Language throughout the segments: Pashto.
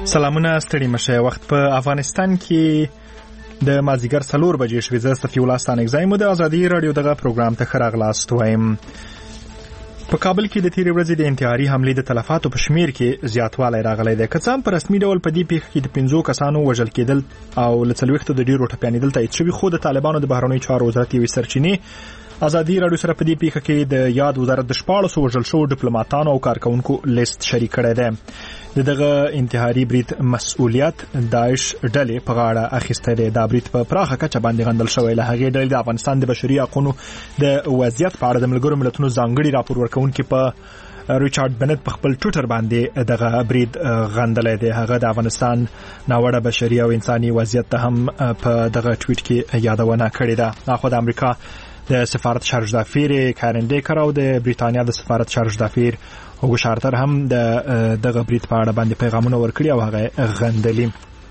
سلامونه ستړي مشه. وخت په افغانستان کې د مازیګر 4 بجې شوې. زه صفي الله ستانکزی مو د ازادي رادیو دغه پروګرام ته ښه راغلاست وایم. په کابل کې د تیرې ورځې د انتحاري حملې د تلفاتو په شمیر کې زیاتوالی راغلی دی. که څه هم په رسمي ډول په دې پیښه کې د 5 کسانو وژل کېدل او له 40 د ډیرو ټپیانېدل تایید شوي، خو د طالبانو د بهرنیو چارو وزارت یوې سرچینې ازادي رادیو سره په دې پیښه کې د یاد وزارت د 14 وژل شوو ډیپلوماټانو او کارکونکو لیست شریک کړی دی. دغه انتحاري برید مسؤلیت داعش ډلې په غاړه اخیستی دی. دا برید په پراخه کچه باندې غندل شوی. له هغې ډلې د افغانستان د بشري حقونو د وضعیت په اړه د ملګرو ملتونو ځانګړي راپور ورکوونکي په ریچارډ بنت په خپل ټویټر باندې دغه برید غندلی دی. هغه د افغانستان ناوړه بشري او انساني وضعیت ته هم په دغه ټویټ کې یادونه کړې ده. اخو د امریکا د سفارت شارج دافیر کارن ډیکر او د بریتانیا د سفارت شارج دافیر هوګو شارتر هم دغه برید په اړه باندې پیغامونه ورکړي او هغه غندلي.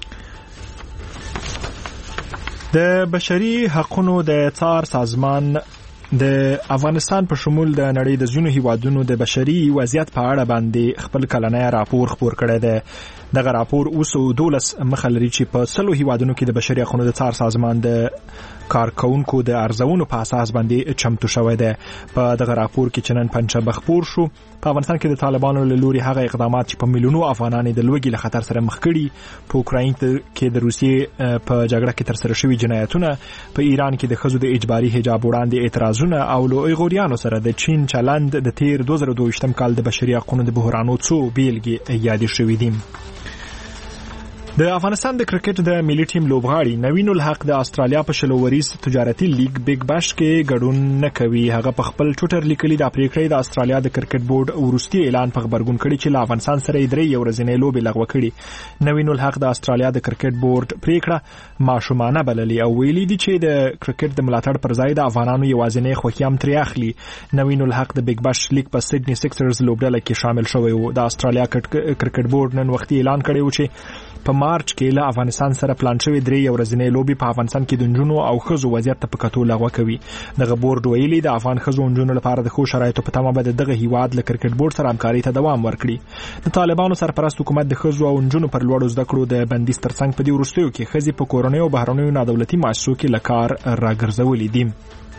د بشري حقوقو د څار سازمان د افغانستان په شمول د نړۍ د ځینو هیوادونو د بشري وضعیت په اړه باندې خپل کلنی راپور خپور کړی دی. دغه راپور اوس 12 مخه لري چې په 100 هیوادونو کې د بشري حقوقو د څار سازمان د کارکونکو د ارزونو په اساس باندې چمتو شوی دی. په دغه راپور کې چې نن پنځشنبه خپور شو، په افغانستان کې د طالبانو له لوري هغه اقدامات چې په میلیونو افغانان د لوږې له خطر سره مخ کړي، په اوکراین کې د روسیې په جګړه کې ترسره شوي جنایتونه، په ایران کې د ښځو د اجباري حجاب وړاندې اعتراضونه او له ایغوریانو سره د چین چلند د تیر 2022 کال د بشري حقوقو د بحرانو څو بیلګې یادې شوې دي. د افغانستان د کرکټ د ملي ټیم لوبغاړي نوین الحق د استرالیا په شلووریز تجارتي لیگ بیگ باش کې ګډون نه کوي. هغه په خپل ټویټر لیکلي د پریکړې د استرالیا د کرکټ بورډ وروستي اعلان په خبرګون کړي چې له افغانستان سره یې 3 ورځې لوبې لغوه کړي. نوین الحق د استرالیا د کرکټ بورډ پریکړه ماشومانه بللي او ویلي دي چې د کرکټ د ملاتړ پر ځای د افغانانو یوازینی خوښي هم ترې اخلي. نوین الحق د بیگ باش لیگ په سیډني سکسرز لوبډله کې شامل شوی و. د استرالیا کرکټ بورډ نن وختي اعلان کړی و چې په مارچ کې له افغانستان سره پلان شوی 3 ورځې لوبې په افغانستان کې د نجونو او ښځو وضعیت ته په کتو لغوه کوي. دغه بورډ ویلي د افغان ښځو او نجونو لپاره د ښو شرایطو په تمه به دغه هیواد له کرکټ بورډ سره همکاري ته دوام ورکړي. د طالبانو سرپرست حکومت د ښځو او نجونو پر لوړو زده کړو د بندیز ترڅنګ په دې وروستیو کې ښځې په کورنیو او بهرنیو نادولتي مؤسسو کې له کار راګرځولې دي.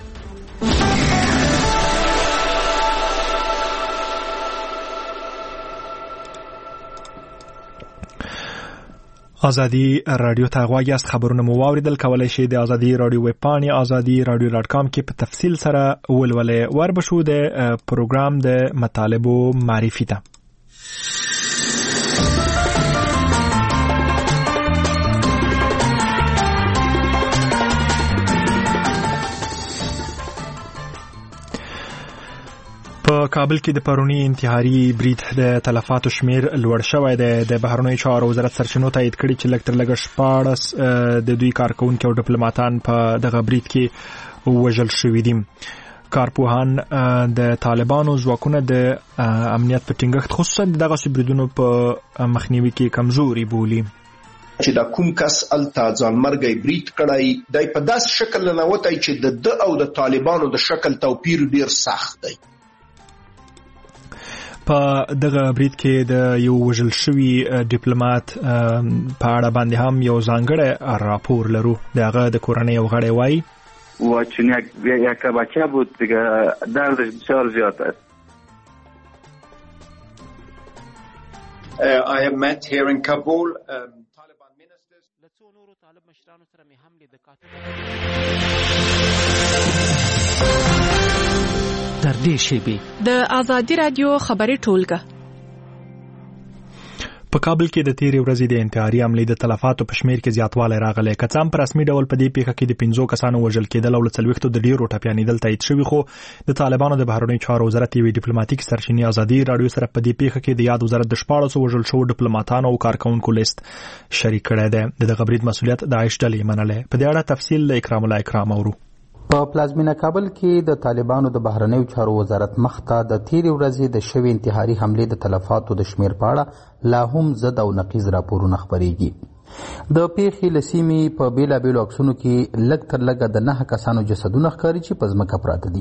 ازادي رادیو ته غواړئ است خبرونه مو واوریدل، کولای شئ د ازادي رادیو ویب پاڼې azadi.radio.com کې په تفصیل سره ولولئ. وربشو د پروګرام د مطالبو معرفي ته. په کابل کې د پرونی انتحاري برید د تلفاتو شمیر لوړ شوی دی. د بهرنیو چارو وزارت سرچینو تایید کړي چې لږ تر لږه 14 د دوی کارکونکي او ډیپلوماټان په دغه برید کې وژل شوي دي. کارپوهان د طالبانو ځواکونه د امنیت په ټینګښت خصوصا دغه بریدونو په مخنیوي کې کمزوري بولي. چې دا کوم کس الته ځانمرګي برید کړی دی په داس شکل نه وتی چې د او د طالبانو د شکل توپیر ډیر سخت دی. په دغه برید کې د یو وژل شوي ډیپلوماټ په اړه باندې هم یو ځانګړی راپور لرو. دغه د کورنۍ یو غړی وایي و یک بچه بود دیگه دردش بسیار زیاد است. I have met here in Kabul Taliban ministers. لڅو نورو طالب مشرانو سره مې هم لیدل. در دې شیبې د ازادي رادیو خبري ټولګه. په کابل کې د تیرې ورځې د انتحاري حملې د تلفاتو په شمیر کې زیاتوالی راغلی. که څه هم په رسمي ډول په دې پیښه کې د 5 کسانو وژل کېدل او له 40 د ډیرو ټپیانېدل تایید شوي، خو د طالبانو د بهرنیو چارو وزارت یوې ډیپلوماټیکې سرچینې ازادي رادیو سره په دې پیښه کې د یاد وزارت د 14 وژل شوو ډیپلوماټانو او کارکونکو لیست شریک کړی دی. دغه برید مسؤلیت داعش ډلې منلی. په دې اړه تفصیل له اکرام الله اکرام اورو. په پلازمینه کابل کې د طالبانو د بهرنیو چارو وزارت مخته د تیرې ورځې د شوې انتحاري حملې د تلفاتو د شمیر په اړه لا هم ضد او نقیض راپورونه خپریږي. د پیښې له سیمې په بیلابیلو عکسونو کې لږ تر لږه د 9 کسانو جسدونه ښکاري چې په ځمکه پراته دي.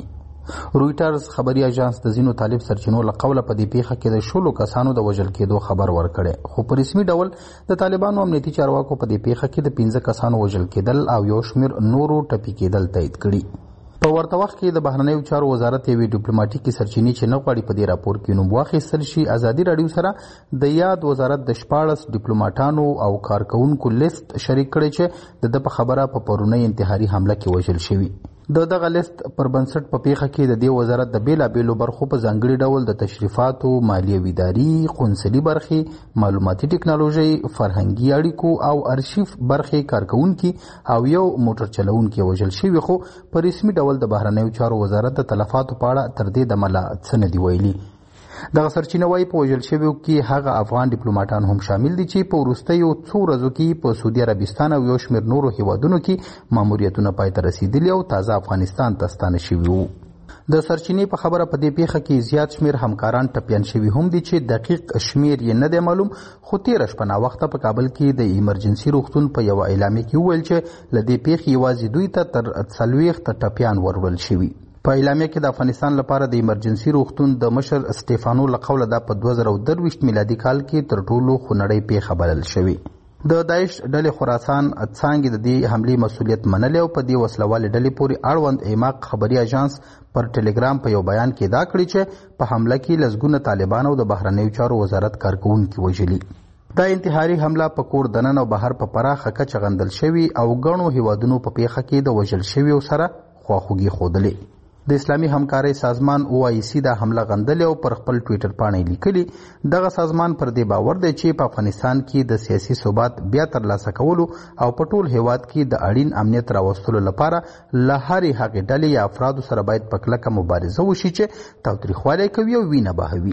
رویټرز خبري اژانس د ځینو طالب سرچینو له قوله په دې پیښه کې د 16 کسانو د وژل کېدو خبر ورکړی، خو په رسمي ډول د طالبانو امنیتي چارواکو په دې پیښه کې د 15 کسانو وژل کېدل او یو شمېر نورو ټپي کېدل تایید کړي. په ورته وخت کې د بهرنیو چارو وزارت یوې ډیپلوماټیکي سرچینې چې نه غواړي په دې راپور کې نوم واخیستل شي، ازادي راډیو سره د یاد وزارت د 14 ډیپلوماټانو او کارکونکو لیست شریک کړی چې د په خبره په پرونی انتحاري حمله کې وژل شوي. د دغه لیست پر بنسټ په پیښه کې د دې وزارت د بیلابیلو برخو په ځانګړي ډول د تشریفاتو، مالیوي اداري، قونسلي برخې، معلوماتي ټکنالوژي، فرهنګي اړیکو او ارشیف برخې کارکونکي او یو موټر چلوونکی وژل شوي، خو په رسمي ډول د بهرنیو چارو وزارت د تلفاتو په اړه تر دې دمله څه نه دي ویلي. دغه سرچینه وايي په وژل شویو کې هغه افغان ډیپلوماټان هم شامل دي چې په وروستیو څو ورځو کې په سعودي عربستان او یو شمېر نورو هیوادونو کې ماموریتونه پای ته رسیدلي او تازه افغانستان ته ستانه شوي وو. د سرچینې په خبره په دې پیښه کې زیات شمېر همکاران ټپیان شوي هم دي چې دقیق شمېر یې نه دی معلوم، خو تېره شپه ناوخته په کابل کې د ایمرجنسي روغتون په یوه اعلامیه کې وویل چې له دې پیښې یوازې دوی ته تر 40 ټپیان وروړل شوي. په اعلامیه کې د افغانستان لپاره د ایمرجنسي روغتون د مشر سټیفانو له قوله دا په 2023 میلادي کال کې تر ټولو خونړۍ پیښه بلل شوې. د داعش ډلې خراسان څانګې د دې حملې مسؤلیت منلی او په دې وسلوالې ډلې پورې اړوند ایماق خبري اژانس پر ټلګرام په یو بیان کې دا کړي چې په حمله کې لسګونه طالبان او د بهرنیو چارو وزارت کارکونکي وژلي. دا انتحاري حمله په کور دننه او بهر په پراخه کچه غندل شوي او ګڼو هیوادونو په پیښه کې د وژل شویو سره خواخوږي ښودلې. د اسلامي همکارۍ سازمان OIC دا حمله غندلې او پر خپل ټویټر پاڼې لیکلي. دغه سازمان پر دې باور دی چې په افغانستان کې د سیاسي ثبات بیا ترلاسه کولو او په ټول هیواد کې د اړین امنیت راوستلو لپاره له هرې هغې ډلې یا افرادو سره باید په کلکه مبارزه وشي چې تاوتریخوالی کوي او وینه بهوي.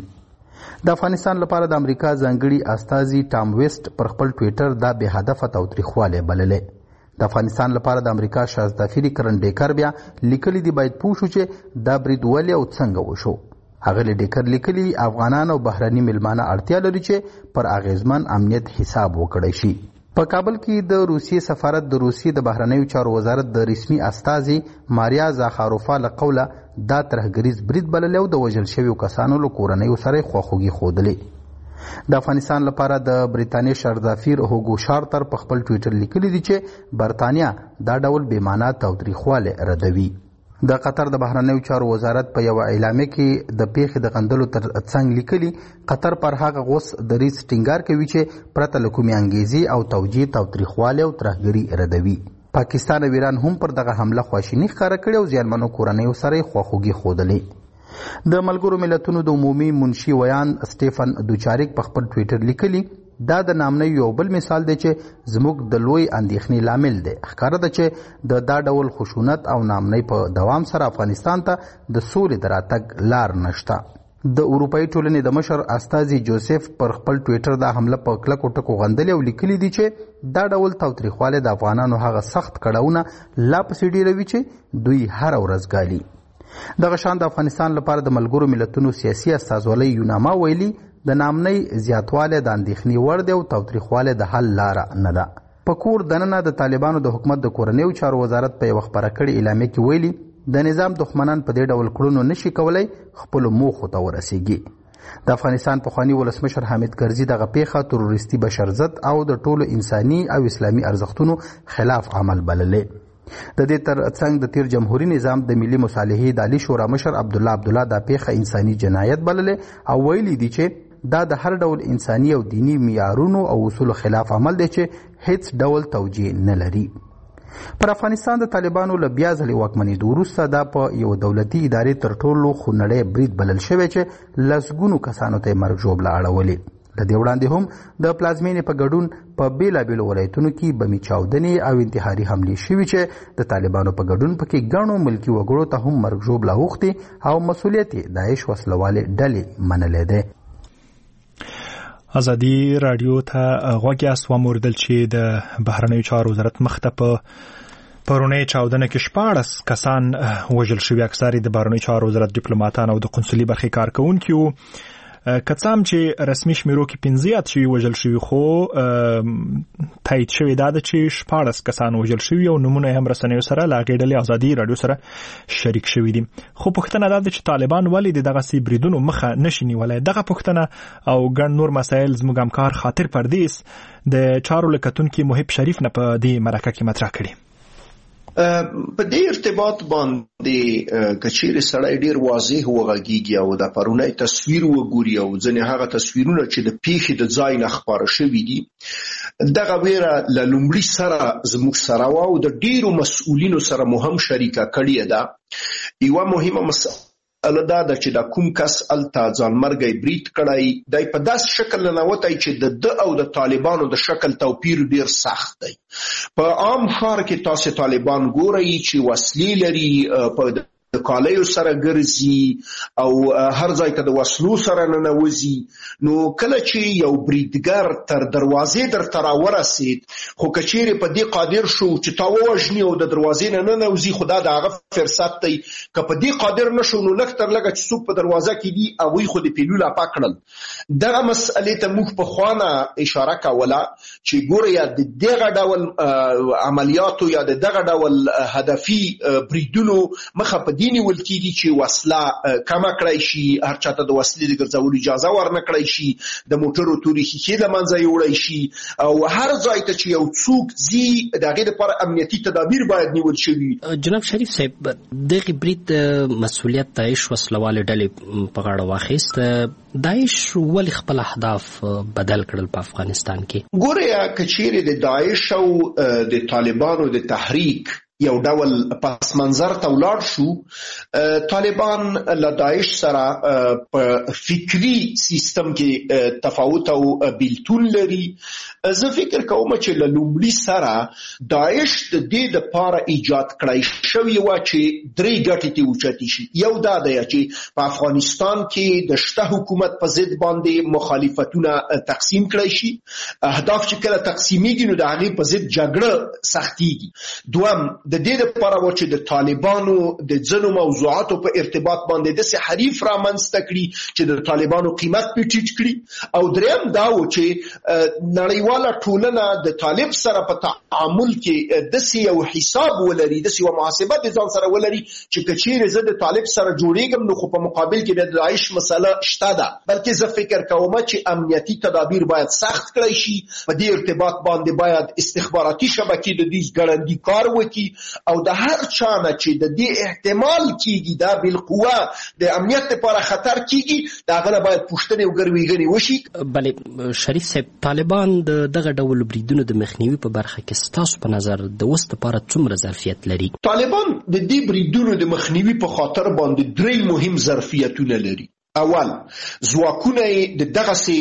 د افغانستان لپاره د امریکا ځانګړي استازي ټام ویسټ پر خپل ټویټر دا بې هدفه تاوتریخوالی بللی. د افغانستان لپاره د امریکا شازدافیری کرن ډیکر بیا لیکلي دي باید پوه شو چې دا برید ولې او څنګه وشو. اغلی ډیکر لیکلي افغانان او بهرني ملمانه اړتیا لري چې پر اغیزمن امنیت حساب وکړی شي. په کابل کې د روسیې سفارت د روسیې د بهرنیو چارو وزارت د رسمي استازي ماریا زاخاروفا له قوله دا ترهګریز برید بللی او د وژل شویو کسانو له کورنیو سره خواخوږي ښودلې. د افغانستان لپاره د بریتانیې شرزافیر هوګو شارتر په خپل ټویټر لیکلي دي چې برتانیا دا ډول بېمانه تاوتریخوالی ردوي. د قطر د بهرنیو چارو وزارت په یوه اعلامیه کې د پیښې د غندلو تر څنګ لیکلي قطر پر هغه غوث دریځ ټینګار کوي چې پرته له کومې انګیزې او توجیه تاوتریخوالی او ترهګري ردوي. پاکستان او ایران هم پر دغه حمله خواشیني ښکاره کړې او زیانمنو کورنیو سره یې خواخوږي ښودلې. د ملګرو ملتونو د عمومي منشي ویان سټیفن دوچاریک په خپل ټویټر لیکلي دا د نامنیو یو بل مثال دی چې زموږ د لوی اندېښنې لامل دی. ښکاره ده چې د دا ډول خشونت او نامنۍ په دوام سره افغانستان ته د سولې د راتګ لار نشته. د اروپایي ټولنې د مشر استازي جوزف پر خپل ټویټر دا حمله په کلکو ټکو غندلې او لیکلي دي چې دا ډول تاوتریخوالی د افغانانو هغه سخت کړاوونه لا پسې ډېروي چې دوی هره ورځ ګالي. دغه شان د افغانستان لپاره د ملګرو ملتونو سیاسي استازولۍ یوناما ویلي د نامنۍ زیاتوالی د اندېښنې وړ دی او تاوتریخوالی د حل لاره نه ده. په کور دننه د طالبانو د حکومت د کورنیو چارو وزارت په یوه خپره کړې اعلامیه کې ویلي د نظام دښمنان په دې ډول کړنو نشي کولی خپلو موخو ته ورسیږي. د افغانستان پخواني ولسمشر حامد کرزي دغه پیښه تروریستي بشرضد او د ټولو انساني او اسلامي ارزښتونو خلاف عمل بللی. د دې تر څنګ د تیر جمهوریت نظام د ملي مصالحې د عالي شورا مشر عبدالله دا پیښه انساني جنایت بللی او ویلي دي چې دا د هر ډول انساني او دینی معیارونو او اصولو خلاف عمل دی چې هیڅ ډول توجیه نه لري. پر افغانستان د طالبانو له بیا ځلې واکمنېدو وروسته دا په یو دولتي ادارې تر ټولو خونړی برید بلل شوی چې لسګونو کسانو ته یې مرګ ژوبله اړولې. له دې وړاندې هم د پلازمینې په ګډون په بیلابیلو ولایتونو کې بمي چاودنې او انتحاري حملې شوي چې د طالبانو په ګډون پکې ګڼو ملکي وګړو ته هم مرګ ژوبله اوښتې او مسؤلیت یې داعش وسلوالې ډلې منلی دی. ازادي راډیو ته غوږ یاست واوریدل چې د بهرنیو چارو وزارت مخته په پرونی چاودنه کې 14 کسان وژل شوي، اکثر د بهرنیو چارو وزارت ډیپلوماټان او د قونسلي برخې کارکونکي وو. کڅام چې رسمي شمیرو کې 15 شوي وژل شوي خو تایید شوی دا چې 14 کسان وژل شوي او نمونه هم رسنیو سره لا غېډلې ازادي رادیو سره شریک شوي دي. خو پوښتنه دا ده چې طالبان ولې دغه سی بریدونو مخه نشي نیولای. دغه پوښتنه او ګڼ نور مسایل زموږ همکار خاطر پردیس د چارو لکتونکو محب شریف نه په دې مرکه کې مطرح کړي. په دې ارتباط باندې کچېر سړی ډیر واضح وغږیږي او د پرونی تصویر وګوري او ځنې هغه تصویرونه چې د پیښې د ځای نه خبره شوي دي دغه ویره له لومړي سره زموږ سره او د ډیرو مسؤلینو سره مهم شریکه کړې ده. یوه مهمه مسله دا ده چې د کوم کس الته ځانمرګی برید کړی دی په داسې شکل ننوتی چې د او د طالبانو د شکل توپیر ډیر سخت دی. په عام ښار کې تاسې طالبان ګورئ چې وسلې لري، په د کالیو سره ګرځي او هر ځای ته د وسلو سره ننوځي. نو کله چې یو بریدګر تر دروازې درته راورسید خو کچېرې په دې قادر شو چې تا ووژني او د دروازې نه ننوځي خو دا د هغه فرصت دی. که په دې قادر نشو نو لږ تر لږه چې څوک په دروازه کې دي هغوی خو د پیلو لاپا کړل. دغه مسئلې ته موږ پخوانه اشاره کوله چې ګوره یا د دغه ډول عملیاتو یا د دغه ډول هدفي بریدونو مخه په نیول کېږي چې وسله کمه کړی شي، هر چاته د وسلې د ګرځولو اجازه ورنه کړی شي، د موټرو تورې ښیښې له منځه یوړی شي او هر ځای ته چې یو څوک ځي د هغې دپاره امنیتي تدابیر باید نیول شوي. جناب شریف صاحب، دغې برید مسؤلیت داعش وسلوالې ډلې په غاړه واخیست. داعش ولې خپل اهداف بدل کړل په افغانستان کې؟ ګوره که چیرې د داعش او د طالبانو د تحریک یو ډول پس منظر ته ولاړ شو، طالبان له داعش سره په فکری سیستم کې تفاوت او بیلتون لري. زه فکر کوم چې له لومړي سره داعش د دې دپاره ایجاد کړی شوی وه چې درې ګټې ترې اوچتې شي. یو دا دی چې په افغانستان کې د شته حکومت په ضد باندې مخالفتونه تقسیم کړی شي. اهداف چې کله تقسیمیږي نو د هغې په ضد جګړه سختیږي. دوم د دې دپاره و چې د طالبانو د ځینو موضوعاتو په ارتباط باندې داسې حریف رامنځته کړي چې د طالبانو قیمت پې ټیټ کړي. او دریم دا و چې نړیواله ټولنه د طالب سره په تعامل کې داسې یو حساب ولري، داسې یوه محاسبه د ځان سره ولري چې که چیرې زه د طالب سره جوړېږم نو خو په مقابل کې د داعش مسله شته ده. بلکې زه فکر کوم چې امنیتي تدابیر باید سخت کړی شي. په دې ارتباط باندې باید استخباراتي شبکې د دې ګړندي کار وکړي او د هر چا نه چې د دې احتمال کېږي دا بالقوه د امنیت لپاره خطر کېږي د هغه نه باید پوښتنې او ګرویږنې وشي. بلې شریف صاحب، طالبان د دغه ډول بریدونو د مخنیوي په برخه کې ستاسو په نظر د اوس لپاره څومره ظرفیت لري؟ طالبان د دې بریدونو د مخنیوي په خاطر باندې درې مهم ظرفیتونه لري. اول، ځواکونه یې د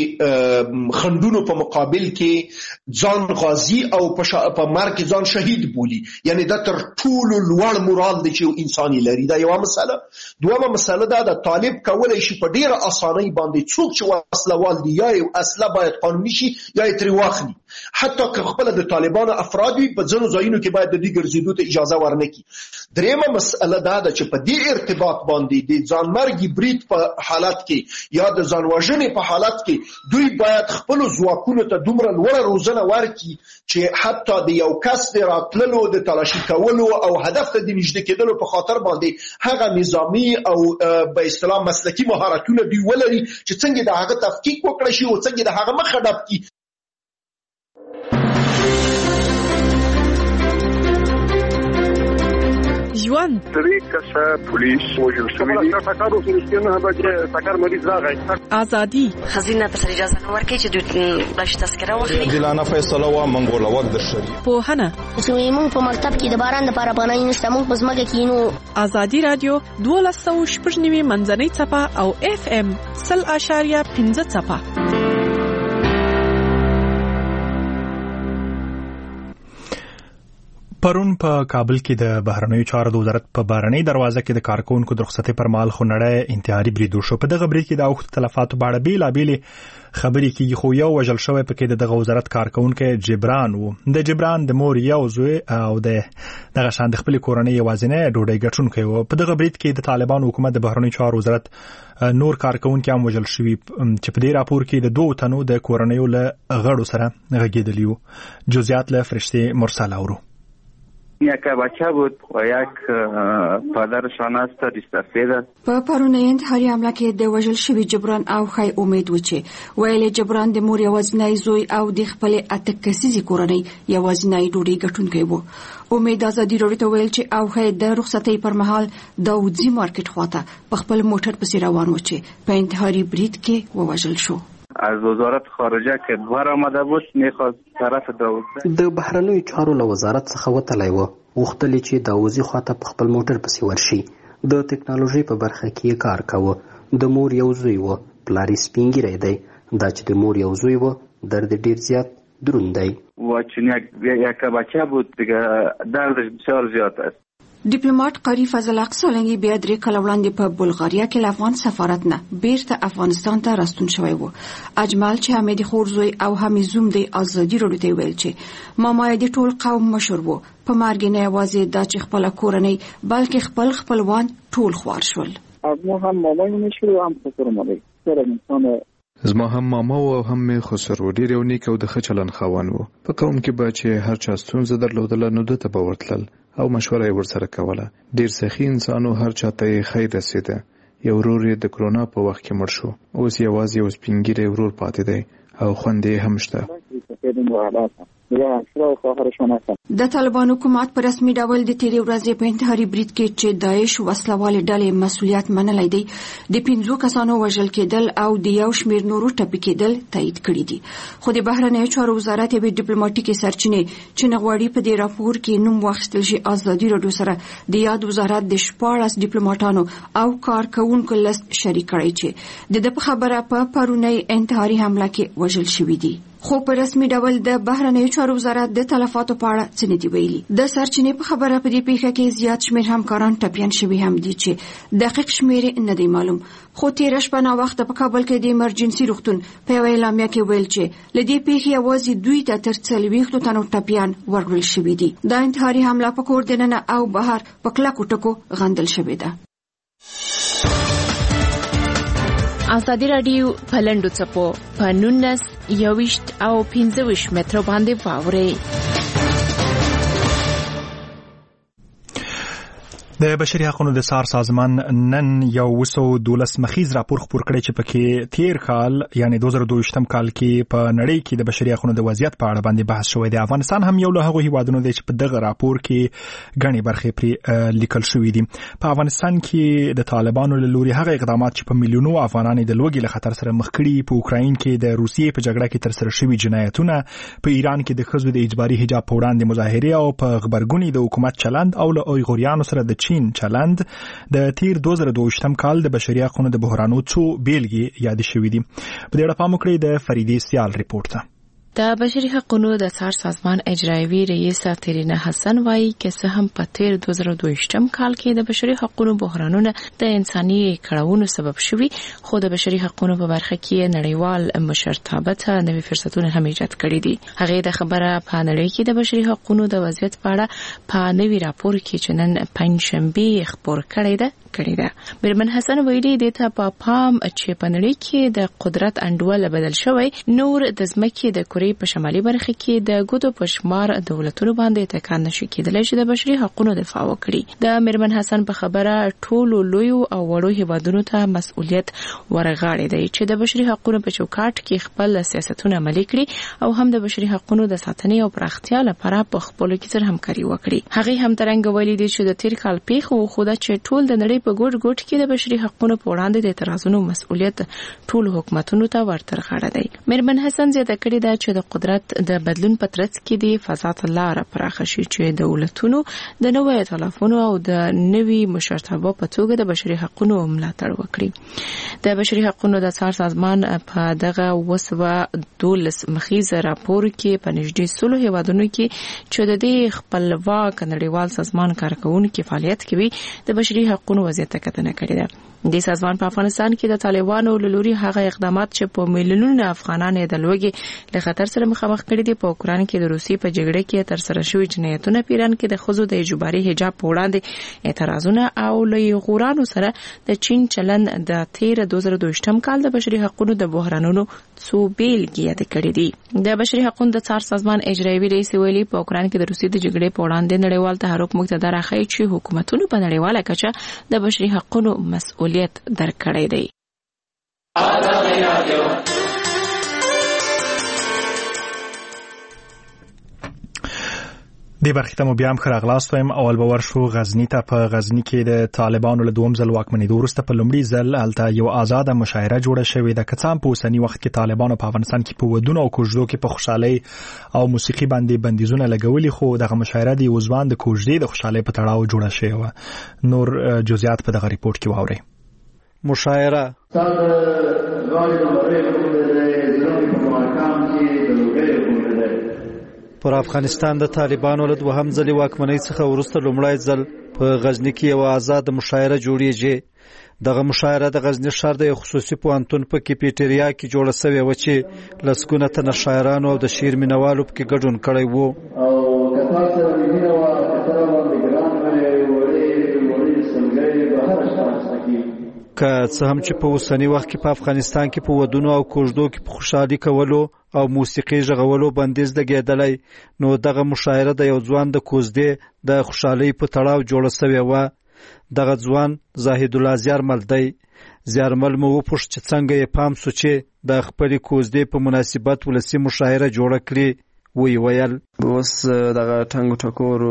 دغسې خنډونو په مقابل کې ځان غازي او په مرګ کې ځان شهید بولي. یعنی دا تر ټولو لوړ مورال دی چې یو انسان لري. دا یوه مسله. دومه مسله دا ده طالب کولی شي په ډېره اسانۍ باندې څوک چې وسلوال دي یا یې اصله باید قانوني شي یا یې ترې واخلي. حتی که خپله د طالبانو افراد وي په ځینو ځایونو کې باید د دې ګرځېدو ته اجازه ورنه کړي. درېیمه مسله دا ده چې په دې ارتباط باندې د ځانمرګي برید په حالت کې یا د ځان وژنې په حالت کې دوی باید خپلو ځواکونو ته دومره لوړه روزنه ورکړي چې حتی د یو کس د راتللو د تلاشي کولو او هدف ته د نږدې کېدلو په خاطر باندې هغه نظامي او به اصطلاح مسلکي مهارتونه دوی ولري چې څنګه د هغه تفکیک وکړی شي او څنګه د هغه مخه ډب کړي. ژوند درې کسه پولیس وژل شوي دي. ټکر وشو چې نه به ټکر مریض راغی. ازادي خزینه ته اجازه نه ورکړي چې دوی بلش تذکره واخلي. عادلانه فیصله و منګول وخت د شری. پوهنه موږ په مکتب کې د باران لپاره پناه نشته، موږ په ځمکه کې نو. ازادي رادیو 12.9 منځنۍ څپه او FM 0.5 څپه. پرون په کابل کې د بهرنیو چارو د وزارت په بهرنۍ دروازه کې د کارکونکو د رخصتۍ پر مهال خونړی انتحاري برید وشو. په دغه برید کې د اوښتو تلفاتو په اړه بېلابېلې خبرې کېږي، خو یو وژل شوی پکې د دغه وزارت کارکونکی جبران و. د جبران د مور یو زوی او د دغه شان د خپلې کورنۍ یوازینی ډوډۍ ګټونکی و. په دغه برید کې د طالبانو حکومت د بهرنیو چارو وزارت نور کارکونکي هم وژل شوي، چې په دې راپور کې د 2 تنو د کورنیو له غړو سره غږېدلي وو. جزئیات له فرشته مرسل اورو. یک بچه بود و یک پدرشان است دیستفیده. په پرونی انتحاري حمله کې د وژل شوي جبران او خی امید و چې ویلې جبران د مور یوازینی زوی او د خپلې 8 کسیزې کورنۍ یوازینی ډوډۍ ګټونکی و. امید ازادي راډیو ته ویل چې او خی د رخصتۍ پر مهال داودزي مارکیټ خواته په خپل موټر پسې روان و چې په انتحاري برید کې ووژل شو. از وزارت خارجه که بار آمده بود میخواست طرف داوود د بهرنیو چارو له وزارت څخه وتلی و، غوښتل چې داوودزي خواته په خپل موټر پسې ورشي. د ټکنالوژي په برخه کې کار کاوه. د مور یو زوی و، پلار یې سپین ږیری دی. دا چې د مور یو زوی و درد ډیر زیات دروند دی و چون یک بچه بود دیگه دردش بسیار زیاد است. ډیپلوماټ قاری فضل حق سالنګي بیا درې کاله وړاندې په بلغاریا کې له افغان سفارت نه بیرته افغانستان ته راستون شوی و. اجمل چې حمید خورزوی او حمیزوم د ازادي راډیو ته ویل چې ماما د ټول قوم مشر وو. په مرګ نه یوازې د چې خپل کورنۍ بلکې خپل خپلوان ټول خوار شول. ما هم مامای مشر هم خسر مالی سره انسان زما هم ماما او هم خسر و ډیر یو نیک او د خچلن خوان وو. په قوم کې به چې هر چا ستونزه درلودله نو دته به ورتلل او مشوره یې ورسره کوله. ډیر سخی انسانو هر چاته خیر رسیده. یو ورور یې د کرونا په وخت کې مړ شو، اوس یوازې یو سپین ږیری ورور پاتې دی او خوندې هم شته. د طالبان حکومت په رسمي ډول د تیرې ورځې په انتحاري برید کې چې داعش وسلوالې ډلې مسؤلیت منلی دی د 5 کسانو وژل کېدل او د یو شمېر نورو ټپي کېدل تایید کړي دي. خو د بهرنیو چارو وزارت به ډیپلوماټیکي سرچینې چې نغواړي په دې راپور کې نوم واخیستل شي ازادي راډیو سره د یاد وزارت د 14 ډیپلوماټانو او کارکونکو لست شریک کړی چې د خبره په پرونی انتحاري حمله کې وژل شوي دي. خو په رسمي ډول د بهرنیو چارو وزارت د تلفاتو په اړه څه نه دی ویلي. د سرچینې په خبره په دې پیښه کې زیات شمېر همکاران ټپیان شوي هم دي چې دقیق شمېر نه دی معلوم. خو تېره شپه ناوخته په کابل کې د ایمرجنسي روغتون په یوه اعلامیه کې ویل چې له دې پیښې یوازې 2 ته تر 40 تنو ټپیان ورکړل شوي دي. دا انتحاري حمله په کور دننه او بهر په کلکو ټکو غندل شوې ده. ازادي راډیو په لنډو څپو په 19 21 او 25 مترو باندې واوري. د بشري حقوقو د څار سازمان نن یو 212 مخیز راپور خپور کړی چې پکې تیر کال یعنی 2022م کال کې په نړۍ کې د بشري حقوقو د وضعیت په اړه باندې بحث شوی دی. افغانستان هم یو له هغو هیوادونو دی چې په دغه راپور کې غني برخې پرې لیکل شوې دي. په افغانستان کې د طالبانو له لوري هغه اقدامات چې په میلیونو افغانان د لوږې له خطر سره مخ کړي، په اوکراین کې د روسیې په جګړه کې تر سره شوي جنایتونه، په ایران کې د ښځو د اجباري حجاب په وړاندې مظاهرې او په غبرګونی د حکومت چلند او له اویغوریانو سره د چلند د تیر 2022م کال د بشري حقوقو د بحرانو څو بیلګې یاد شوې دي. په دې اړه پام وکړئ د فریدې سیال ریپورت ته. د بشري حقوقو د څار سازمان اجرایوي رئیس ترینا حسن وايي چې هم په تیر 2022م کال کې د بشري حقوقو بحرانونه د انساني کړهونو سبب شوي، خو د بشري حقوقو په برخه کې نړیوال مشرتابه ته نوې فرصتونه هم ایجاد کړي دي. هغه د خبره په نړۍ کې د بشري حقوقو د وضعیت په اړه په نوې راپور کې چې نن پنځشنبه خبر کړی ده. برمن حسن ویلي د ته په پام چې په نړۍ کې د قدرت انډول بدل شوی، نور د ځمکې د کورې په شمالي برخه کې د ګوتو په شمار دولتونو باندې تکان نشي کېدلی چې د بشري حقوقو دفاع وکړي. د مرمن حسن په خبره ټولو لوی او وړو هیوادونو ته مسؤلیت ورغاړي دی چې د بشري حقوقو په چوکاټ کې خپل سیاستونه عملي کړي او هم د بشري حقوقو د ساتنې او پراختیا لپاره په خپلو کې سره همکاري وکړي. هغه هم ترنګ ویلي دی چې د تیر کال پیښو خو دا چې ټول د نړۍ په ګوټ ګوټ کې د بشري حقوقو په وړاندې د اعتراضونو مسؤلیت ټول حکومتونو ته ورترغاړه دی. مرمن حسن زیاته کړې ده چې چې د قدرت د بدلون په ترڅ کې د فساد لاره پراخه شي چې دولتونو د نوې ائتلافونو او د نوې مشرتابه په توګه د بشري حقوقو ملاتړ وکړي. د بشري حقوقو د څار سازمان په دغه وسوه 12 مخیز راپور کې په نږدې 100 هیوادونو کې چې د دې خپلواک نړیوال سازمان کارکونکو فعالیت کوي د بشري حقوقو وضعیت کتنه کړې ده. د سازمان په افغانستان کې د طالبانو لوري هغه اقدامات چې په میلیونونو افغانان د لوږې له خطر سره مخامخ کړي دي په اوکران کې د روسي په جګړه کې تر سره شوی جنایتونه پیران کې د خزو د اجباري حجاب په وړاندې اعتراضونه او له غورانو سره د چین چلن د 2022 کال د بشري حقوقو د بحرانونو څو بیلګې یاد کړې دي. د بشري حقوقو د څار سازمان اجرایوي رئیس ویلي په اوکران کې د روسي د جګړې په وړاندې نړیوال تحرک مقتدر راخی چې حکومتونو په نړیواله کچه د بشري حقوقو مسؤلیت درکړی دی. د برخې ته مو بیا هم ښه راغلاست وایم. اول به ورشو غزني ته. په غزني کې د طالبانو له دوم ځل واکمنېدو وروسته په لومړي ځل هلته یو آزاده مشاعره جوړه شوې ده. که څه هم په اوسني وخت کې طالبانو په افغانستان کې په ودونو او کوژدو کې په خوشحالۍ او موسیقي باندې بندیزونه لګولي، خو دغه مشاعره د یو ځوان د کوژدې د خوشحالۍ په تړاو جوړه شوې وه. نور جزئیات په دغه ریپورت کې واورئ. مشاعره پر افغانستان د طالبانو له دوهم ځلې واکمنۍ څخه وروسته لومړی ځل په غزني کې یو آزاد مشاعره جوړیږي. دغه مشاعره د غزني ښار د خصوصي پوهنتون په کیپیټریا کې جوړه شوې و چې لسګونه تنه شاعرانو او د شعر مینوالو پکې ګډون کړی وو. که څه هم چې په اوسني وخت کې په افغانستان کې په ودونو او کوژدو کې په خوشحالي کولو او موسیقي ژغولو بندیز لګېدلی، نو دغه مشاعره د یو ځوان د کوژدې د خوشحالۍ په تړاو جوړه شوې وه. دغه ځوان زاهد الله زیارمل دی. زیارمل مو وپوښت چې څنګه یې پام سو چې د خپلې کوژدې په مناسبت ولسي مشاعره جوړه کړي. وی ویل اوس دغه ټنګ ټکورو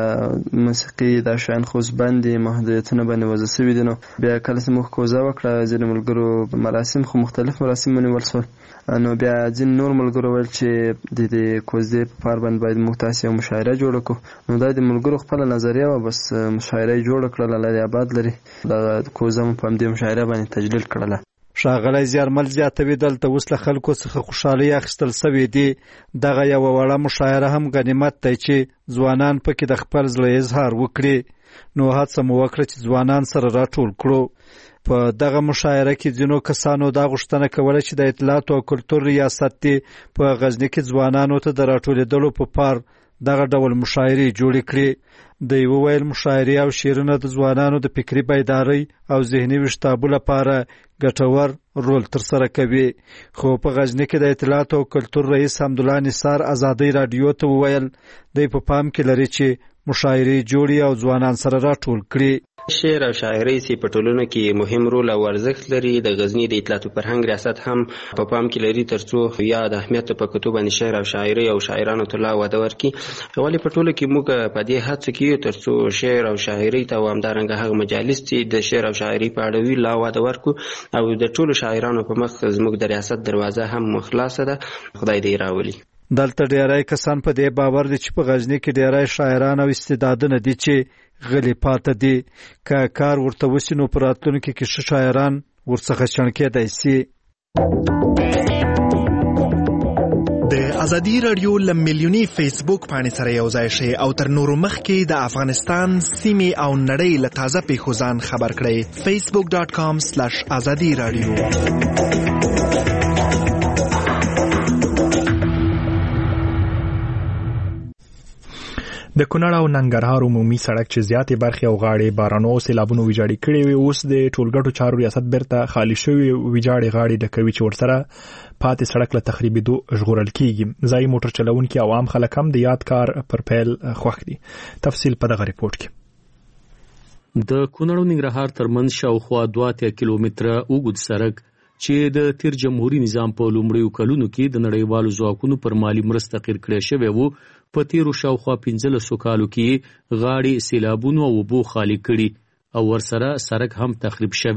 د موسیقي د شاین خوش باندې محدودیتونه باندې وضع شوي دي، نو بیا کله چې موږ کوزه وکړه ځینې ملګرو مراسم خو مختلف مراسم ونیول شول، نو بیا ځینې نور ملګرو ویل چې د دې کوزدې په پار باندې باید موږ تاسې یو مشاعره جوړه کړو. نو دا د ملګرو خپله نظریه وه، بس مشاعره یې جوړه کړله. الله آباد لري دغه کوزه مو په همدې مشاعره باندې تجلیل کړله. ښاغلی زیارمل زیاتوي دلته اوس له خلکو څخه خوشحالۍ اخیستل سوې دي. دغه یوه وړه مشاعره هم غنیمت دی چې ځوانان پکې د خپل زړه اظهار وکړي، نو هڅه مو وکړه چې ځوانان سره راټول کړو. په دغه مشاعره کې ځینو کسانو دا غوښتنه کوله چې د اطلاعات او کلتور ریاست دې په غزني کې ځوانانو ته د راټولېدلو په پار دغه ډول مشاعرې جوړې کړي. دوی وویل مشاعرې او شعرونه د ځوانانو د فکري بیدارۍ او ذهني ویښتابو لپاره ګټور رول ترسره کوي. خو په غزني کې د اطلاعات او کلتور رئیس حمدالله نثار ازادۍ راډیو ته وویل دوی په پام کې لري چې مشاعرې جوړي او ځوانان سره راټول کړي. شعر او شاعري سي په ټولنه کې مهم رول او ارزښت لري. د غزني د اطلاعات او فرهنګ ریاست هم په پام کې لري ترڅو یا د اهمیت په کتو باندې شعر او شاعري او شاعرانو ته لا وده ورکړي. ولې په ټوله کې موږ په دې هڅه کې ترڅو شعر او شاعري ته همدارنګه هغه مجالس چې د شعر او شاعري په اړه وی لا وده ورکړو او د ټولو شاعرانو په مخ زموږ د ریاست دروازه هم خلاصه ده. خدای دې راولي. دلته ډیری کسان په دې باور دي چې په غزني کې ډیری شاعران او استعدادونه دي چې غلي پاته دي. که کار ورته وسي نو په راتلونکي کې ښه شاعران ورڅخه چڼکېدی سي. د ازادي راډیو له میلیوني فیسبوک پاڼې سره یو ځای شئ او تر نورو مخکې د افغانستان سیمې او نړۍ له تازه پیښو ځان خبر کړئ. facebook.com/azadi radio. د کونړ او ننګرهار عمومي سړک چې زیاتې برخې او غاړې بارانو او سیلابونو ویجاړې کړې وي، اوس د ټولګټو چارو ریاست بیرته خالي شوي ویجاړې غاړې ډکوي چې ورسره پاتې سړک له تخریبېدو ژغورل کیږي. ځایي موټر چلونکي او عام خلک هم د یاد کار پر پیل خوښ دي. تفصیل په دغه ریپورت کې. د کونړ او ننګرهار ترمنځ شاوخوا 2 کیلومتره اوږد سړک چې د تیر جمهوریت نظام په لومړیو کلونو کې د نړیوالو ځواکونو پر مالی مرسته قیر کړی شوی وو، په تیرو شاوخوا 15 کالو کې غاړې سیلابونو او اوبو خالي کړي او ورسره سړک هم تخریب شوی.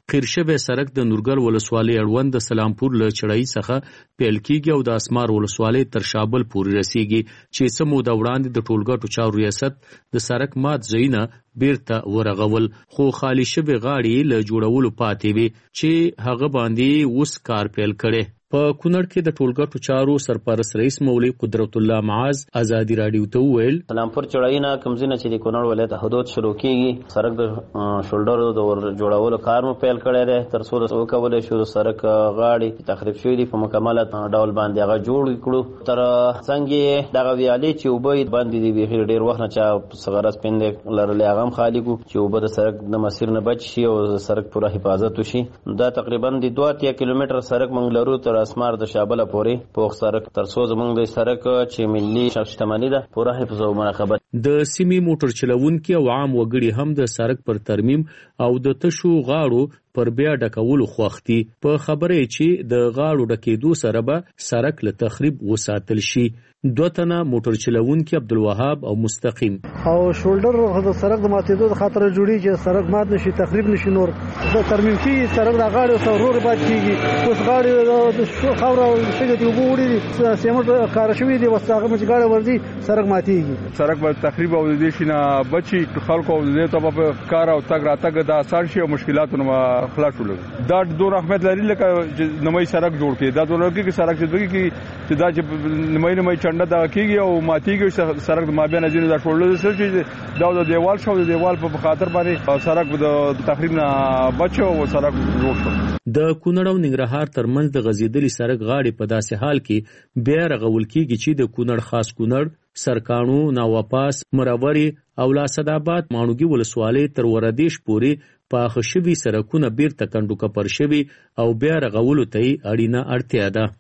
قیر شوی سړک د نورګل ولسوالۍ اړوند د سلامپور له چړای څخه پیل کیږي او د اسمار ولسوالۍ تر شابل پورې رسیږي چې سمو د وړاندې د ټولګټو چارو ریاست د سړک مات ځایونه بیرته ورغول خو خالی شوی غاړي له جوړولو پاتې وي چې هغه باندې اوس کار پیل کړي. په کونړ کې د ټولګټو چارو سرپرست رئیس مولوی قدرت الله معاذ ازادي رادیو ته وویل سلامپور چړای نه کمزینه چې د کونړ ولایت حدود شروع کیږي سړک د شولډر د جوړولو کار مو پیل کړی دی تر څو وکولای شو د سړک غاړي تخریب شوی دی په مکمل ډول باندې هغه جوړ کړو تر څنګه دغه ویالي چې وبې باندې دی بهیر ډیر وخت نه چا صغرس پندې لرلې هغه خالی کو چې وبد سړک د مسیر نه بچ شي او سړک پوره حفاظت وشي دا تقریبا د 2 کیلومتر سړک مونږ لرو تر اسمار د شابله پورې پوخ سړک تر څو زمونږ د سړک چې ملي شتمنۍ ده پوره حفظ او مراقبت. د سیمې موټر چلوونکي او عام وګړي هم د سړک پر ترمیم او د تشو غاړو پر بیا ډکولو خوختي په خبره چې د غاړو ډکېدو سره به سړک له تخریب وساتل شي. 2 تنه موټر چلوونکي عبدالوهاب او مستقیم او شولډر د سړک د ماتېدو د خاطر جوړي چې سړک مات نشي تخریب نشي نور د ترمیم کیږي سړک د غاړو سرور باد کیږي اوس غاړي د خاور او شګه دی وګوري سیمټ کار شوی دی وساغه مچ غاړه ورځي سړک ماتېږي سړک به تخریب او د دې شینه بچي خلکو او د ته په کار او تګ راتګ د آسان شي او مشکلاتونو خلاص ولګي دا دوه رحمت لري لکه نمای سړک جوړ کړي دا دوه کې سړک چې دا چې نمای چنده دا کیږي او ماتیږي سړک د مابین ځینې دا ټول چې دا د دیوال شو د دیوال په خاطر باندې سړک د تخریب نه بچو او سړک جوړ شو. د کونړ او ننګرهار ترمنځ د غزیدلي سړک غاړي په داسې حال کې بیا رغول کیږي چې د کونړ خاص کونړ سرکانو ناواپاس مروري او لاسداباد مانوګي ولسوالۍ تر وردیش پورې پاخه شوي سړکونه بیرته کنډو کپر شوي او بیا رغولو ته اړینه اړتیا ده.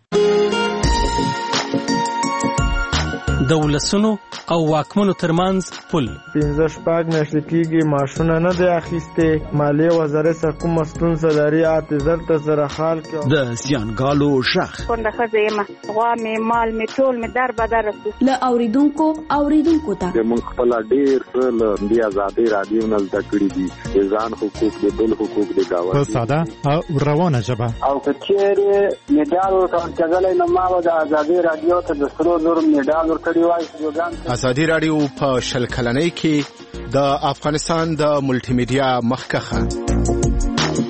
د ولسونو او واکمنو ترمنځ پل 15 میاشتې کېږي معاشونه نه دی اخیستې مالیې وزارت څخه کومه ستونزه لري اعتذار ته زره حال کې د زیانګالو شخ کونډه ښځه یم غوا مې مال مې ټول مې در بدر رسو له اوریدونکو ته موږ خپل ډیر څه له دې ازادي رادیو نه زده کړي دي د ځان حقوق د بل حقوق د گاوند په ساده او روانه ژبه او کچېره میډال ورکړل کېدل نو ما د ازادي رادیو ته د سرو زر میډال ورکړی ازادي رادیو په شل کلنۍ کې د افغانستان د ملټي میډیا مخکخه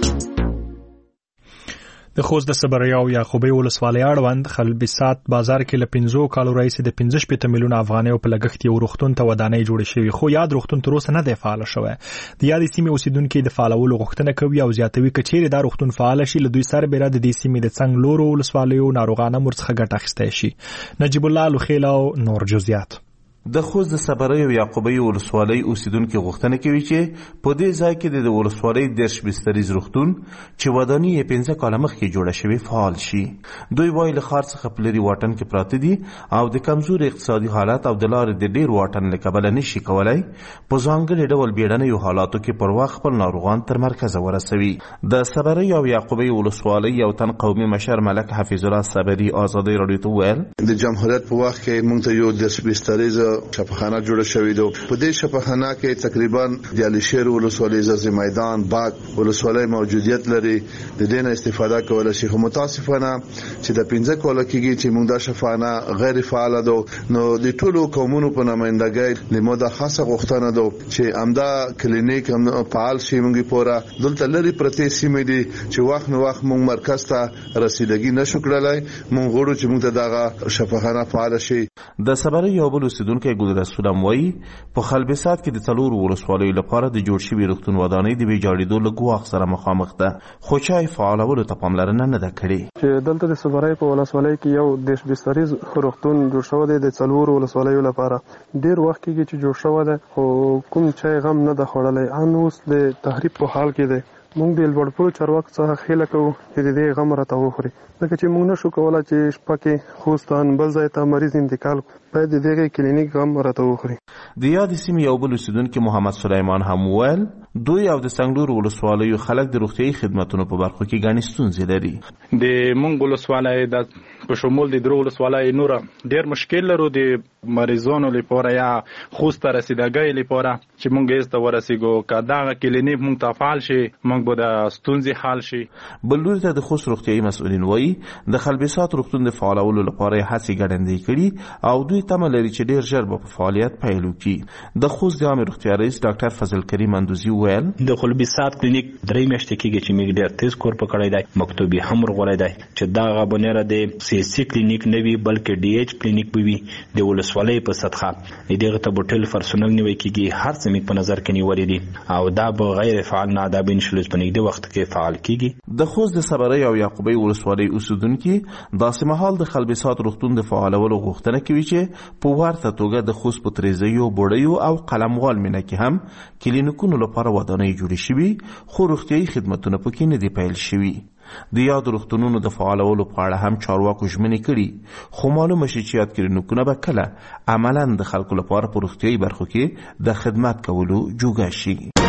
د خوست د صبریو یعقوبی ولسوالۍ اړوند خلبسات بازار کې له 15 کالو راځي د 15 میلیون افغانۍ په لګښت یو روغتون ته ودانۍ جوړ شوی خو یاد روغتون تر اوسه نه دی فعال شوی. د یاد سیمې اوسیدونکو د فعالولو غوښتنه کوي او زیاتوي کچېره دا روغتون فعال شي له دوی سره به د دې سیمې د څنګ لورو ولسوالیو ناروغانه مرڅخه ګټه اخیستای شي. نجیب الله لوخیلا او نور جزئیات. د خوست د صبریو یعقوبی ولسوالۍ اوسیدونکو غوښتنه کوي چې په دې ځای کې د ولسوالۍ درش بستریز روغتون چې ودانۍ 15 کاله مخکې جوړه شوې فعال شي. دوی وایي له ښار څخه په لرې واټن کې پراته دي او د کمزور اقتصادي حالت او د لارې د ډیر واټن له کبله نشي کولای په ځانګړي ډول بیړنیو حالاتو کې پر وخت خپل ناروغان تر مرکزه ورسوي. د صبریو یعقوبی ولسوالۍ یو تن قومي مشر ملک حفیظ الله صبری آزادۍ رادیو ته وویل د جمهوریت په وخت کې موږ ته یو درش بستریز شفاخانه جوړه شوې ده. په دې شفاخانه کې تقریبا د علشیر ولسوالۍ زز میدان باغ ولسوالۍ موجودیت لري. د دې نه استفاده کولای شي. خو متاسفانه چې د 15 کال کېږي چې موږ د شفاخانه غیر فعال ده نو د ټولو قومونو په نمائندګۍ له موده خاصه غوښتنه ده چې امدا کلینیک هم فعال شي. موږ پورا دلته لري پرته سیمې دي چې وخت نو وخت موږ مرکز ته رسیدګي نشو کړلای. موږ غواړو چې موږ ته دغه شفاخانه فعال شي. د صبریو بل اوسیدونکو ګل رسولم وایي په خلبسات کې د څلور ولسوالیو لپاره د جوړ شوي روغتون ودانۍ د ویجاړېدو له ګواښ سره مخامخ ده خو چا یې فعالولو ته پاملرنه نه ده کړې. چې دلته د صبریو په ولسوالۍ کې یو دیش بستریز روغتون جوړ شوی دی د څلور ولسوالیو لپاره. ډیر وخت کېږي چې جوړ شوی دی خو کوم چا غم نه ده خوړلی. ان اوس د تحریف په حال کې دی. موږ د لوړپوړو چارواکو څخه خیله کوو چې د دې غم راته وخوري ځکه چې موږ نشو کولی چې شپه کې خوستان بل ځای ته مریض انتقال باید د دغې کلینیک غم راته وخوري. د یادې سیمې یو بل اوسیدونکي محمد سلیمان هم وویل دوی او د څنګلورو ولسوالیو خلک د روغتیایي خدمتونو په برخو کې ګڼې ستونزې لري. د مونږ ولسوالۍ د په شمول د درو ولسوالۍ نور ډیر مشکل لرو د مریضانو لپاره یا خوست رسیدګۍ لپاره چې مونږ یې ست ورسېګو کدا کلینیک مونږ ته فعال شي مونږ به د ستونزې حل شي. بلور ته د خوست روغتیايي مسؤلین وایي د خلبسات روغتون د فعالولو لپاره هڅې ګړندې کړي او دوی تمه لري چې ډیر ژر به په فعالیت پیل وکړي. د خوست د عامه روغتیا رئیس ډاکټر فضل کریم اندوزي ویل د خلبسات کلینیک درې میاشتې کېږي چې موږ ډیر تیز کور پکړی دی مکتوبي هم ورغړی دی چې دا غبنره د CC کلینیک نه وي بلکې DH کلینیک به وي د ولسوالۍ په سطحه دغه ته بوتل پرسونل نیوي کېږي هر څه په نظر کې نیولې دي او دا به غیر فعال نه دا بین شلوز په نږدې وخت کې فعال کېږي. د خوست د صبرۍ او یعقوبۍ ولسوالۍ اوسیدونکو داسې مهال د خلبسات روغتون د فعالولو غوښتنه کوي چې په ورته توګه د خوست په تریزیو بوډیو او قلموال مینه کې هم کلینیکونو لپاره ودانۍ جوړې شوي خو روغتیايي خدمتونه پکې نه دي پیل شوي. د یاد روغتونونو د فعالولو په اړه هم چارواکو ژمنې کړي خو معلومه شي چې یاد کلینیکونه به کله عملاً د خلکو لپاره په روغتیايي برخو کې د خدمت کولو جوګه شي.